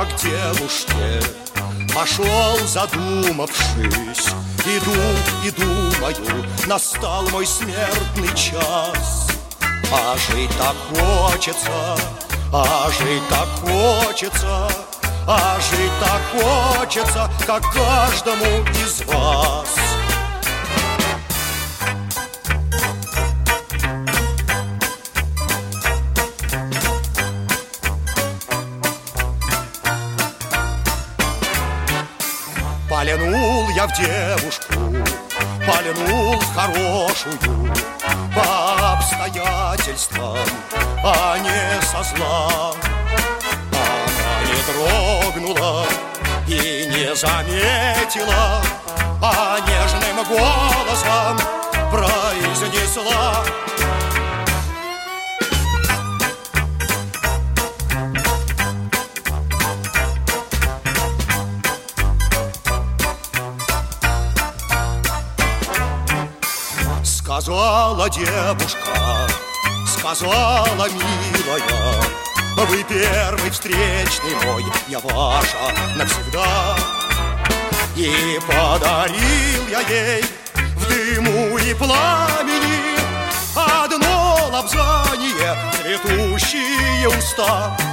я к девушке пошел, задумавшись. Иду и думаю, настал мой смертный час. А жить так хочется, а жить так хочется, а жить так хочется, как каждому из вас. Пальнул я в девушку, пальнул в хорошую, по обстоятельствам, а не со зла. Она не дрогнула и не заметила, а нежным голосом произнесла: сказала девушка, сказала милая, вы первый встречный мой, я ваша навсегда. И подарил я ей в дыму и пламени одно лобзание, цветущие уста.